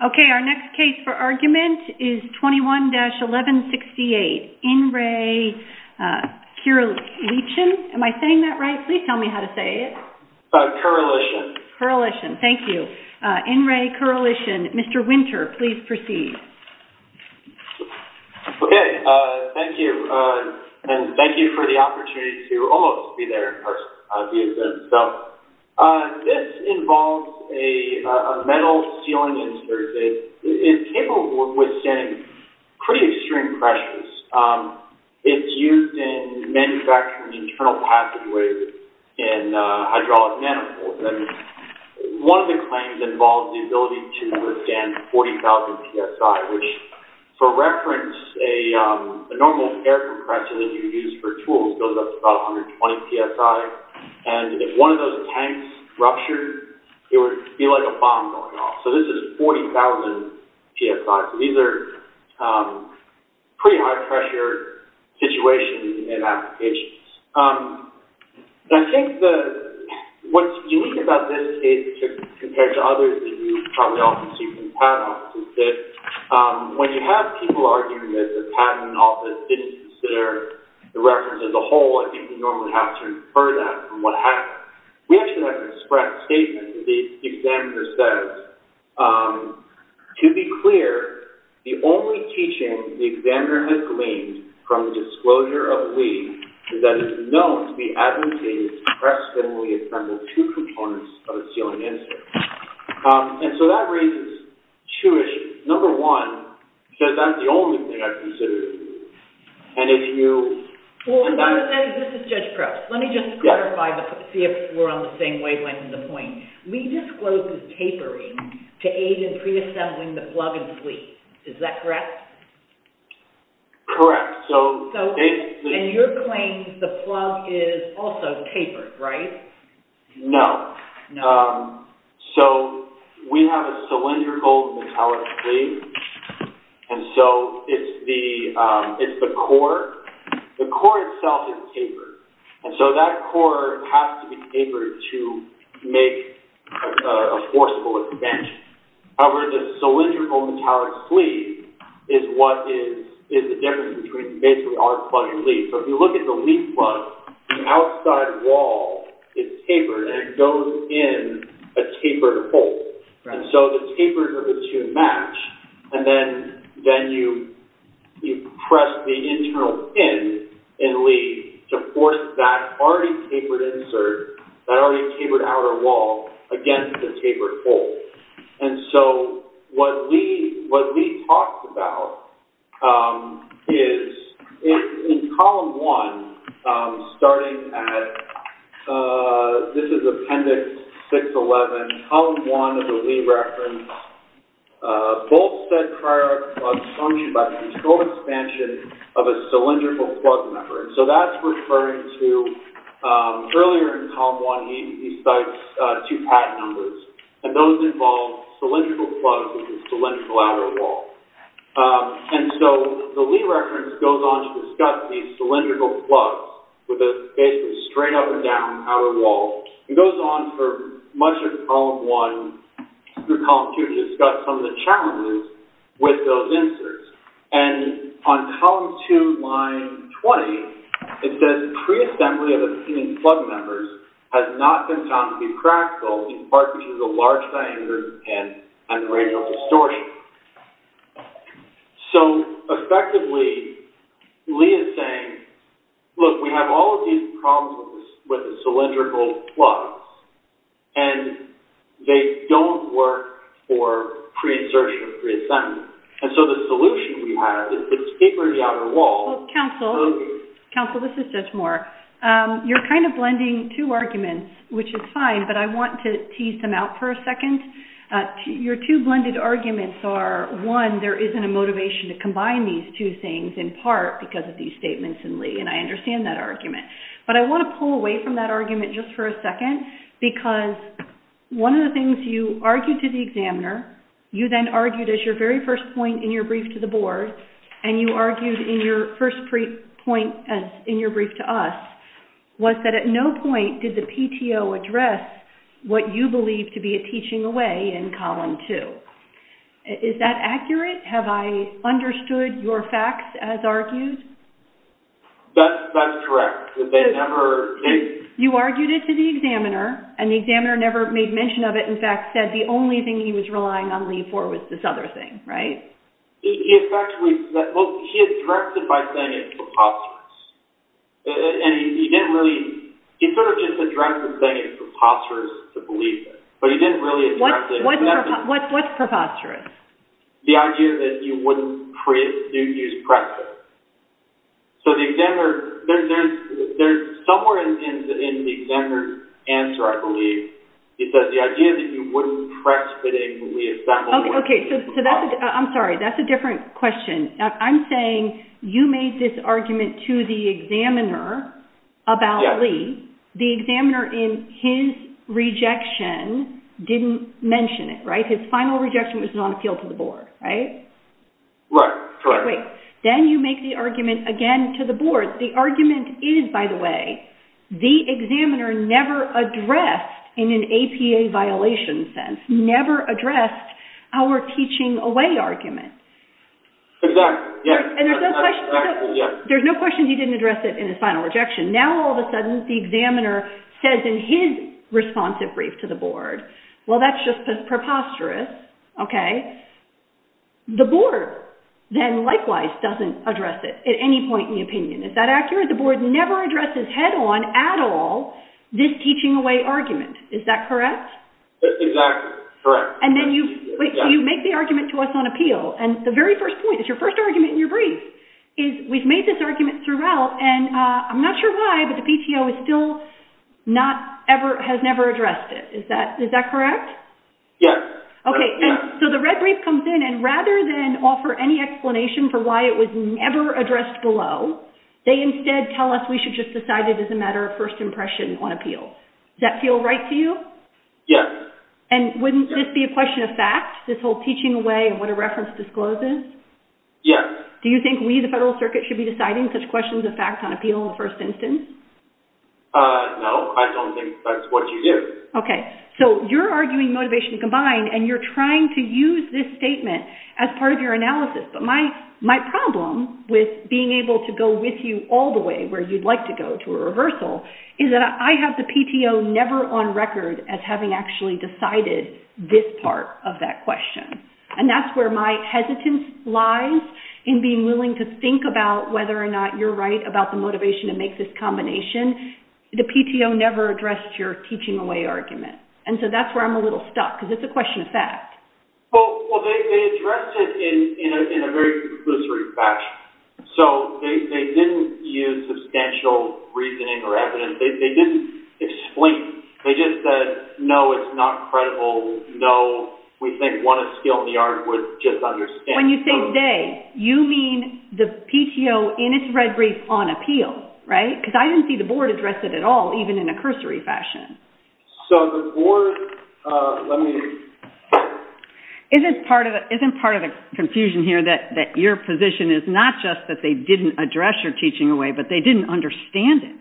Okay, our next case for argument is 21-1168, In Re Kirilichin. Am I saying that right? Please tell me how to say it. Kirilichin. Kirilichin, thank you. In Re Kirilichin. Mr. Winter, please proceed. Okay, thank you. And thank you for the opportunity to almost be there in person via Zoom. So this involves a metal sealing insert that is capable of withstanding pretty extreme pressures. It's used in manufacturing internal passageways in hydraulic manifolds. And one of the claims involves the ability to withstand 40,000 psi, which, for reference, a normal air compressor that you use for tools goes up to about 120 psi. And if one of those tanks ruptured, it would be like a bomb going off. So this is 40,000 psi. So these are pretty high pressure situations and applications. And I think what's unique about this case compared to others that you probably often see from the patent office is that when you have people arguing that the patent office didn't consider the reference as a whole, I think we normally have to infer that from what happened. We actually have an express statement that the examiner says, to be clear, the only teaching the examiner has gleaned from the disclosure of Lee is that it is known to be advantageous to press thinly assemble two components of a sealing insert. And so that raises two issues. Number one, because that's the only thing I've considered. And if you... Well, this is Judge Probst. Let me just clarify, see if we're on the same wavelength in the point. Lee discloses tapering to aid in pre-assembling the plug and sleeve. Is that correct? Correct. So and your claim the plug is also tapered, right? No. So we have a cylindrical metallic sleeve, and so it's the core. The core itself is tapered, and so that core has to be tapered to make a forcible expansion. However, the cylindrical metallic sleeve is what is the difference between basically our plug and lead. So if you look at the lead plug, the outside wall is tapered, and it goes in a tapered hole. Right. And so the tapers of the two match, and then you press the internal pin in lead to force that already tapered insert, that already tapered outer wall against the tapered hole. And so what Lee talks about is in column 1, starting at this is appendix 611, column 1 of the Lee reference. Both said prior art plugs function by the controlled expansion of a cylindrical plug member. And so that's referring to, earlier in column 1, he cites two patent numbers. And those involve cylindrical plugs with a cylindrical outer wall. And so the Lee reference goes on to discuss these cylindrical plugs with a basically straight up and down outer wall. It goes on for much of column 1 through column 2 to discuss some of the challenges with those inserts. And on column 2, line 20, it says pre-assembly of the pin and plug members has not been found to be practical, in part because of the large diameter of the pin and the radial distortion. So effectively, Lee is saying, look, we have all of these problems with the cylindrical plugs, and they don't work for pre-insertion or pre-assembly. And so the solution we have is to taper the outer wall. Well, Counsel, this is Judge Moore. You're kind of blending two arguments, which is fine, but I want to tease them out for a second. Your two blended arguments are, one, there isn't a motivation to combine these two things, in part because of these statements in Lee, and I understand that argument. But I want to pull away from that argument just for a second, because one of the things you argued to the examiner, you then argued as your very first point in your brief to the board, and you argued in your first point as in your brief to us, was that at no point did the PTO address what you believe to be a teaching away in column 2. Is that accurate? Have I understood your facts as argued? That's correct. You argued it to the examiner, and the examiner never made mention of it. In fact, said the only thing he was relying on leave for was this other thing, right? He effectively said, well, he addressed it by saying it's preposterous. And he didn't really, he sort of just addressed it saying it's preposterous to believe it. But he didn't really address it. What's preposterous? The idea that you wouldn't use precedent. So the examiner, there's somewhere in the examiner's answer, I believe, he says the idea that you wouldn't press-fittingly assemble. Okay. So I'm sorry, that's a different question. I'm saying you made this argument to the examiner about Lee. The examiner in his rejection didn't mention it, right? His final rejection was on appeal to the board, right? Right, correct. Wait. Then you make the argument again to the board. The argument is, by the way, the examiner never addressed, in an APA violation sense, never addressed our teaching away argument. Exactly, yes. And there's no question he didn't address it in his final rejection. Now, all of a sudden, the examiner says in his responsive brief to the board, well, that's just preposterous, okay? The board then likewise doesn't address it at any point in the opinion. Is that accurate? The board never addresses head-on at all this teaching away argument. Is that correct? Exactly, correct. And then so you make the argument to us on appeal, and the very first point, it's your first argument in your brief, is we've made this argument throughout, and I'm not sure why, but the PTO is still has never addressed it. Is that correct? Yes. Okay, and so the red brief comes in, and rather than offer any explanation for why it was never addressed below, they instead tell us we should just decide it as a matter of first impression on appeal. Does that feel right to you? Yes. And wouldn't this be a question of fact, this whole teaching away and what a reference discloses? Yes. Do you think we, the Federal Circuit, should be deciding such questions of fact on appeal in the first instance? No, I don't think that's what you do. Okay, so you're arguing motivation combined, and you're trying to use this statement as part of your analysis. But my problem with being able to go with you all the way where you'd like to go to a reversal is that I have the PTO never on record as having actually decided this part of that question. And that's where my hesitance lies in being willing to think about whether or not you're right about the motivation to make this combination. The PTO never addressed your teaching away argument. And so that's where I'm a little stuck, because it's a question of fact. Well, they addressed it in a very conclusory fashion. So they didn't use substantial reasoning or evidence. They didn't explain. They just said, no, it's not credible. No, we think one of skill in the art would just understand. When you say they, you mean the PTO in its red brief on appeal, right? Because I didn't see the board address it at all, even in a cursory fashion. So the board, Isn't part of the confusion here that your position is not just that they didn't address your teaching away, but they didn't understand it?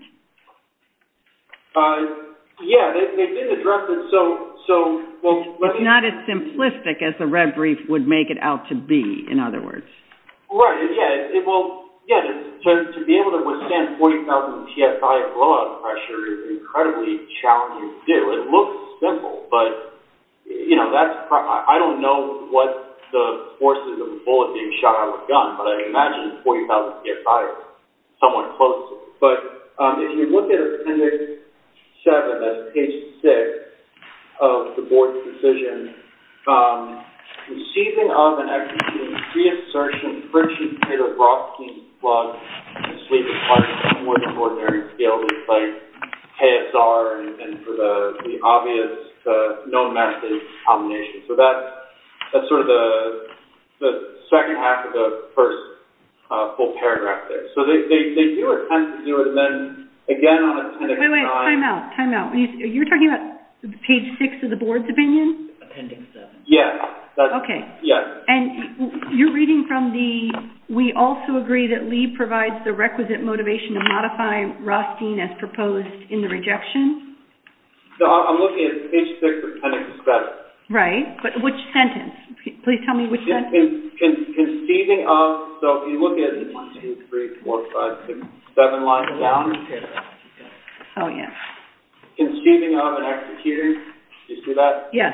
Yeah, they did address it. It's not as simplistic as the red brief would make it out to be. In other words, right? Yeah. To be able to withstand 40,000 psi of blowout pressure is incredibly challenging to do. It looks simple, but I don't know what the forces of a bullet being shot out of a gun, but I imagine 40,000 psi is somewhat close to it. But if you look at Appendix 7, that's page 6 of the board's decision, receiving of and executing pre-assertion friction state of Rothstein's plug and sleep requires more than ordinary skill. It's like KSR and for the obvious known method combination. So that's sort of the second half of the first full paragraph there. So they do attempt to do it, and then again on Appendix 9. Wait, time out. You're talking about page 6 of the board's opinion? Appendix 7. Yes. Okay. Yes. And you're reading from we also agree that Lee provides the requisite motivation to modify Rothstein as proposed in the rejection? No, I'm looking at page 6 of Appendix 7. Right, but which sentence? Please tell me which sentence. Conceiving of, so if you look at 1, 2, 3, 4, 5, 6, 7 lines down. Oh, yes. Conceiving of and executing. Do you see that? Yes.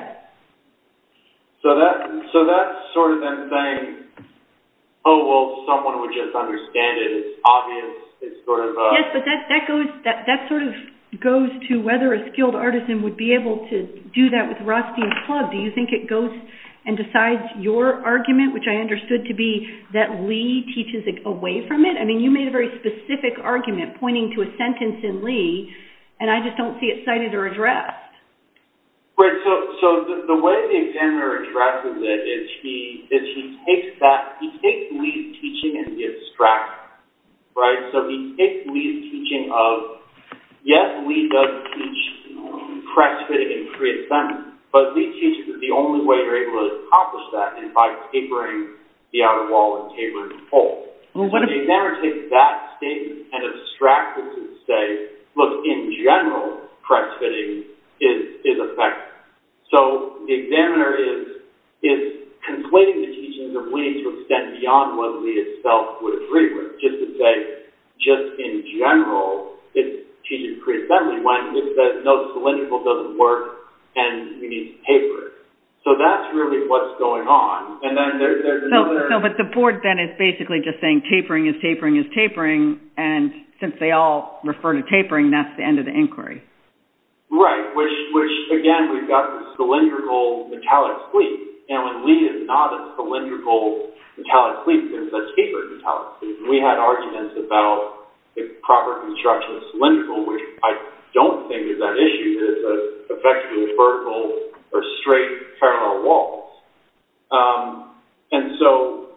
So that's sort of them saying, oh, well, someone would just understand it. It's obvious. It's sort of... yes, but that sort of goes to whether a skilled artisan would be able to do that with Rothstein's plug. Do you think it goes and decides your argument, which I understood to be that Lee teaches away from it? I mean, you made a very specific argument pointing to a sentence in Lee, and I just don't see it cited or addressed. Right, so the way the examiner addresses it is he takes Lee's teaching and he abstracts it, right? So he takes Lee's teaching of, yes, Lee does teach press fitting and pre-assembly, but Lee teaches that the only way you're able to accomplish that is by tapering the outer wall and tapering the hole. Well, so the examiner takes that statement and abstracts it to say, look, in general, press fitting is effective. So the examiner is conflating the teachings of Lee to extend beyond what Lee itself would agree with, just to say, just in general, it teaches pre-assembly when it says, no, cylindrical doesn't work and you need to taper it. So that's really what's going on. And then there's another... So, but the board then is basically just saying tapering is tapering is tapering, and since they all refer to tapering, that's the end of the inquiry. Right, which again, we've got the cylindrical metallic sleeve. And when Lee is not a cylindrical metallic sleeve, it's a tapered metallic sleeve. We had arguments about the proper construction of cylindrical, which I don't think is that issue, that it's effectively vertical or straight parallel walls. And so,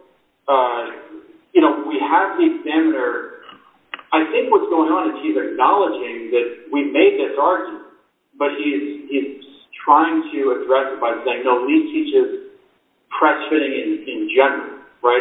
we have the examiner, I think what's going on is he's acknowledging that we made this argument, but he's trying to address it by saying, no, Lee teaches press fitting in general, right?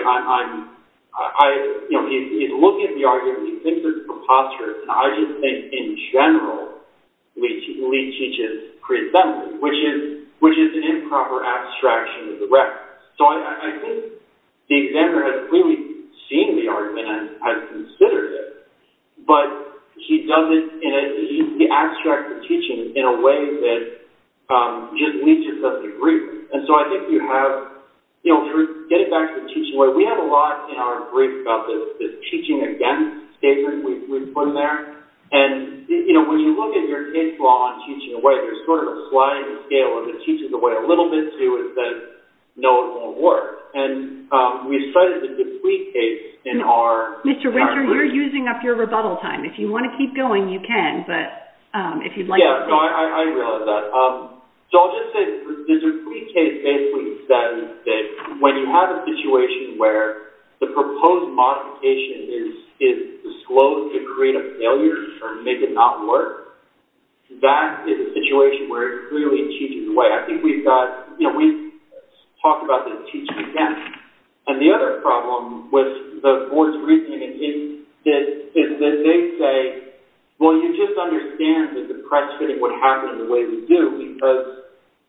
He's looking at the argument, he thinks it's preposterous, and I just think in general, Lee teaches pre-assembly, which is an improper abstraction of the reference. So I think the examiner has clearly seen the argument and has considered it, but he does it he abstracts the teaching in a way that Lee just doesn't agree with. And so I think you have, for getting back to the teaching way, we have a lot in our brief about this teaching against statement we've put in there. And, when you look at your case law on teaching away, there's sort of a sliding scale of it teaches away a little bit to it says, no, it won't work. And we cited the Dupuis case in our... Mr. Winter, you're using up your rebuttal time. If you want to keep going, you can, but if you'd like to... Yeah, no, I realize that. So I'll just say the Dupuis case basically says that when you have a situation where the proposed modification is disclosed to create a failure or make it not work, that is a situation where it clearly teaches away. I think we've got, we've talked about this teaching again. And the other problem with the board's reasoning is that they say, well, you just understand that the press fitting would happen the way we do because,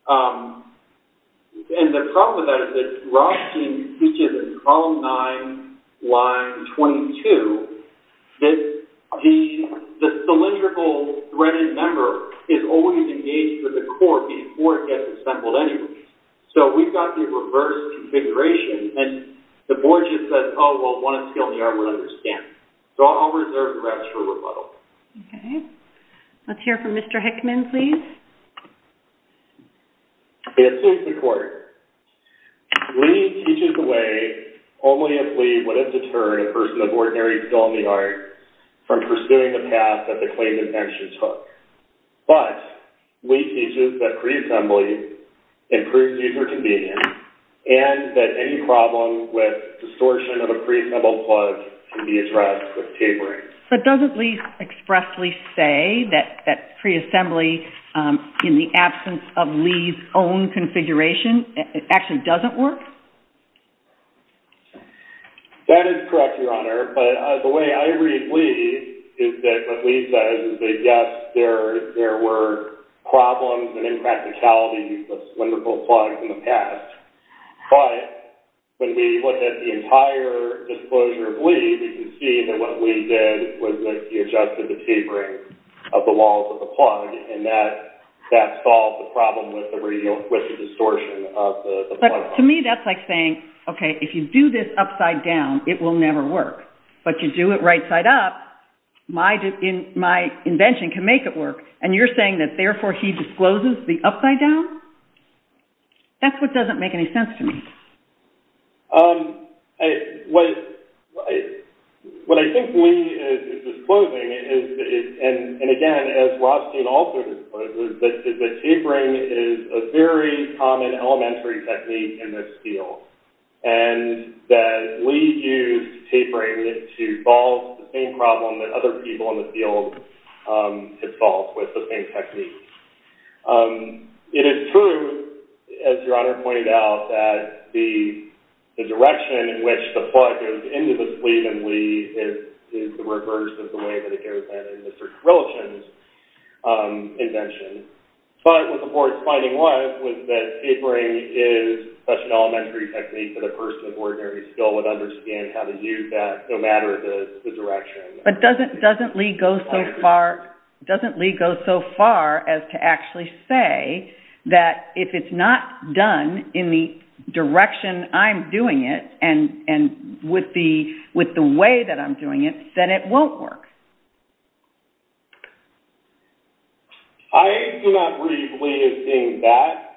and the problem with that is that Rothstein teaches in column 9, line 22, that the cylindrical threaded member is always engaged with the core before it gets assembled anyway. So we've got the reverse configuration, and the board just says, oh, well, one of skill in the art would understand. So I'll reserve the rest for rebuttal. Okay. Let's hear from Mr. Hickman, please. It suits the court. Lee teaches away only if Lee would have deterred a person of ordinary skill in the art from pursuing the path that the claimed invention took. But Lee teaches that pre-assembly improves user convenience and that any problem with distortion of a pre-assembled plug can be addressed with tapering. But doesn't Lee expressly say that pre-assembly, in the absence of Lee's own configuration, it actually doesn't work? That is correct, Your Honor. But the way I read Lee is that what Lee says is that, yes, there were problems and impracticalities of cylindrical plugs in the past. But when we look at the entire disclosure of Lee, we can see that what Lee did was that he adjusted the tapering of the walls of the plug, and that solved the problem with the distortion of the plug. But to me, that's like saying, okay, if you do this upside down, it will never work. But you do it right side up, my invention can make it work. And you're saying that therefore he discloses the upside down? That's what doesn't make any sense to me. What I think Lee is disclosing and again, as Rothstein also discloses, is that tapering is a very common elementary technique in this field, and that Lee used tapering to solve the same problem that other people in the field had solved with the same technique. It is true, as Your Honor pointed out, that the direction in which the plug goes into the sleeve in Lee is the reverse of the way that it goes in Mr. Krilichin's invention. But what the board's finding was that tapering is such an elementary technique that a person of ordinary skill would understand how to use that, no matter the direction. But doesn't Lee go so far? Doesn't Lee go so far as to actually say that if it's not done in the direction I'm doing it and with the way that I'm doing it, then it won't work? I do not read Lee as being that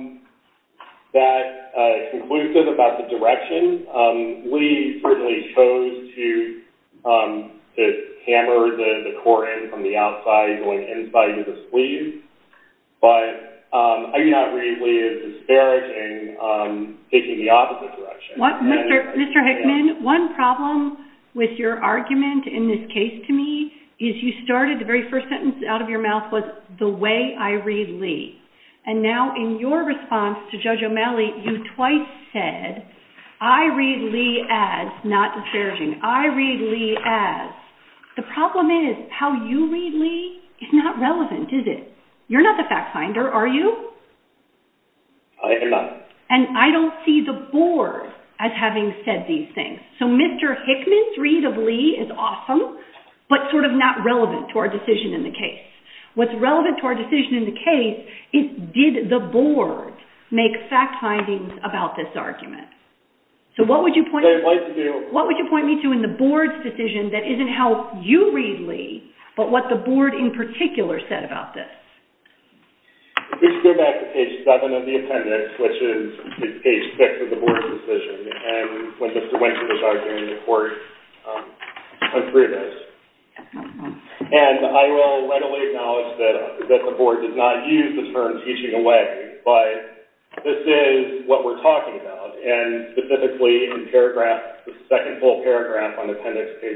conclusive about the direction. Lee certainly chose to hammer the core in from the outside going inside of the sleeve, but I do not read Lee as disparaging taking the opposite direction. Mr. Hickman, one problem with your argument in this case to me is you started, the very first sentence out of your mouth was, the way I read Lee. And now in your response to Judge O'Malley, you twice said, I read Lee as, not disparaging, I read Lee as. The problem is, how you read Lee is not relevant, is it? You're not the fact finder, are you? I am not. And I don't see the board as having said these things. So Mr. Hickman's read of Lee is awesome, but sort of not relevant to our decision in the case. What's relevant to our decision in the case is, did the board make fact findings about this argument? So what would you point me to in the board's decision that isn't how you read Lee, but what the board in particular said about this? We should go back to page 7 of the appendix, which is page 6 of the board's decision. And when Mr. Winter was arguing, the court went through this. And I will readily acknowledge that the board did not use the term teaching away, but this is what we're talking about. And specifically in the second full paragraph on appendix page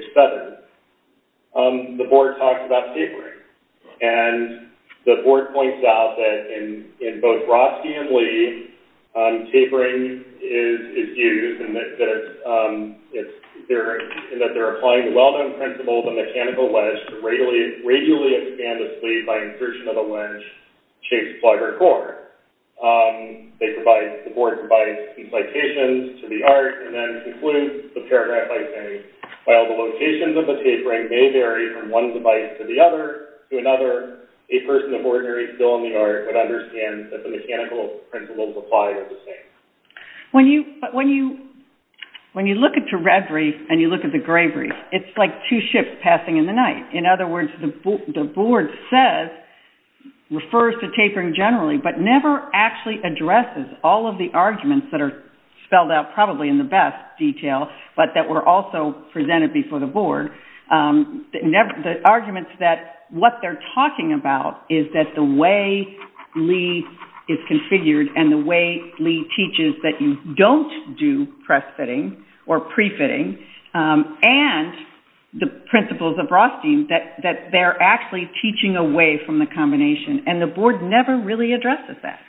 7, the board talks about tapering. And the board points out that in both Rothstein and Lee, tapering is used, and that they're applying the well-known principle of the mechanical wedge to radially expand the sleeve by insertion of a wedge-shaped plug or core. The board provides some citations to the art, and then concludes the paragraph by saying, while the locations of the tapering may vary from one device to another, a person of ordinary skill in the art would understand that the mechanical principles applied are the same. When you look at the red brief and you look at the gray brief, it's like two ships passing in the night. In other words, the board refers to tapering generally, but never actually addresses all of the arguments that are spelled out probably in the best detail, but that were also presented before the board. The arguments that what they're talking about is that the way Lee is configured and the way Lee teaches that you don't do press fitting or pre-fitting, and the principles of Rothstein, that they're actually teaching away from the combination, and the board never really addresses that.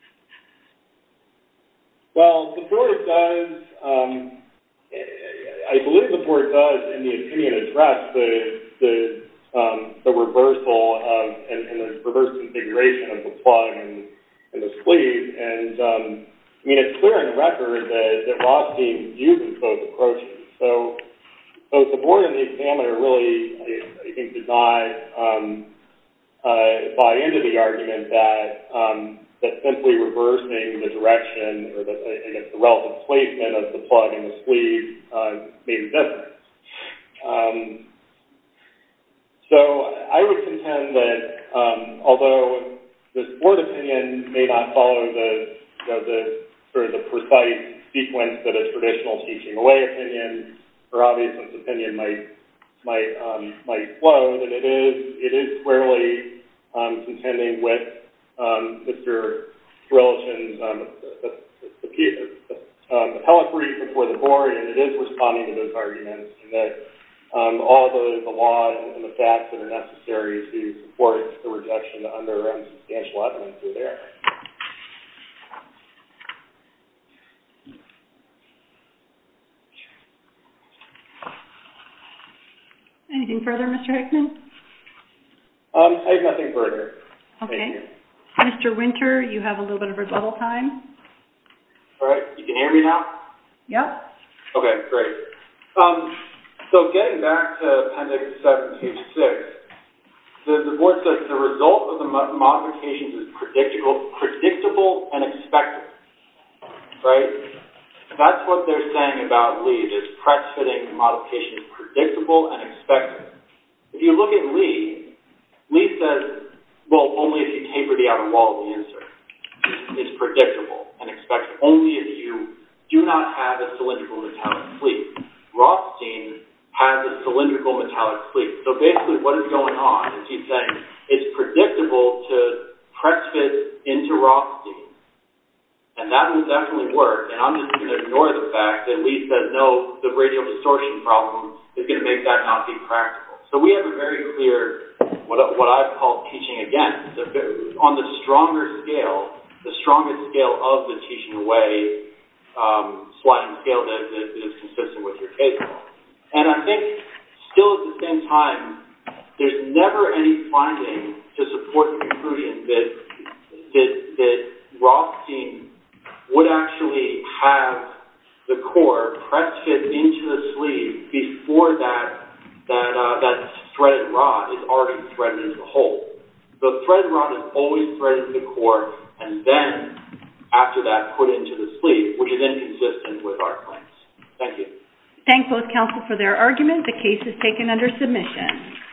Well, the board does, I believe the board does, in the opinion, address the the reversal of and the reverse configuration of the plug and the sleeve. And I mean, it's clear in the record that Rothstein uses both approaches. So both the board and the examiner really, I think, did not buy into the argument that simply reversing the direction or the relative placement of the plug and the sleeve made a difference. So I would contend that although this board opinion may not follow the sort of the precise sequence that a traditional teaching away opinion or obviousness opinion might flow, that it is squarely contending with Mr. Rilichin's appellate brief before the board, and it is responding to those arguments, and that all the law and the facts that are necessary to support the rejection under substantial evidence are there. Anything further, Mr. Hickman? I have nothing further. Okay. Mr. Winter, you have a little bit of rebuttal time. All right. You can hear me now? Yep. Okay, great. So getting back to Appendix 7, page 6, the board says the result of the modifications is predictable and expected, right? That's what they're saying about Lee, this press fitting modification is predictable and expected. If you look at Lee says, well, only if you taper the outer wall of the insert. It's predictable and expected. Only if you do not have a cylindrical metallic sleeve. Rothstein has a cylindrical metallic sleeve. So basically what is going on is he's saying it's predictable to press fit into Rothstein. And that will definitely work. And I'm just going to ignore the fact that Lee says, no, the radial distortion problem is going to make that not be practical. So we have a very clear, what I've called teaching against. On the stronger scale, the strongest scale of the teaching away sliding scale that is consistent with your case law. And I think still at the same time, there's never any finding to support the conclusion that Rothstein would actually have the core press fit into the sleeve before that threaded rod is already threaded into the hole. The threaded rod is always threaded into the core and then after that put into the sleeve, which is inconsistent with our claims. Thank you. Thank both counsel for their argument. The case is taken under submission.